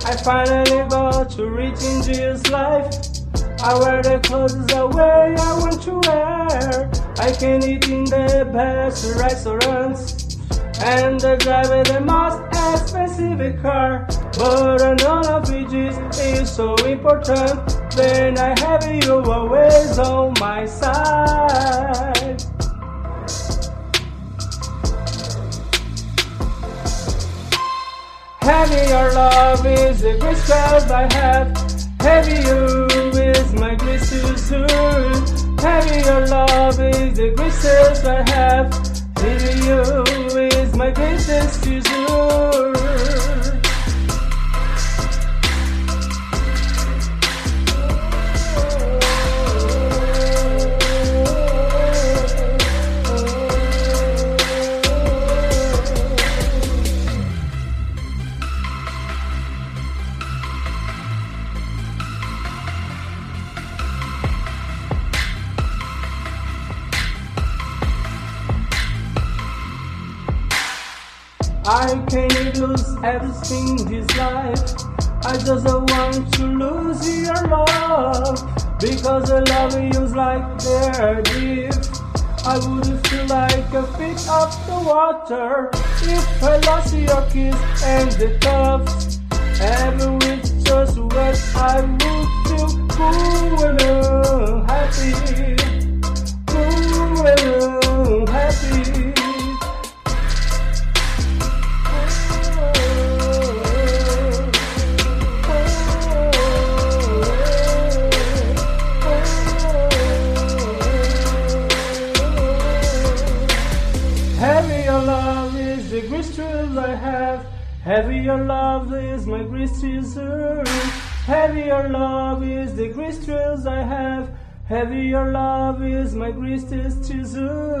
I finally got to reach into his life. I wear the clothes the way I want to wear. I can eat in the best restaurants and drive the most expensive car. But none of which is so important when I have you always on my side. Heavy your love is the greatest love I have. Heavy you is my greatest soul. Heavy your love is the greatest I have. Heavy you is my greatest soul. I can't lose everything in this life. I just don't want to lose your love, because I love you's like the deep. I would feel like a fish of the water if I lost your kiss and the touch. Every week just what I would feel cool and happy, cool and happy. Heavy your love is the greatest truth I have. Heavy your love is my greatest treasure. Heavy your love is the greatest truth I have. Heavy your love is my greatest treasure.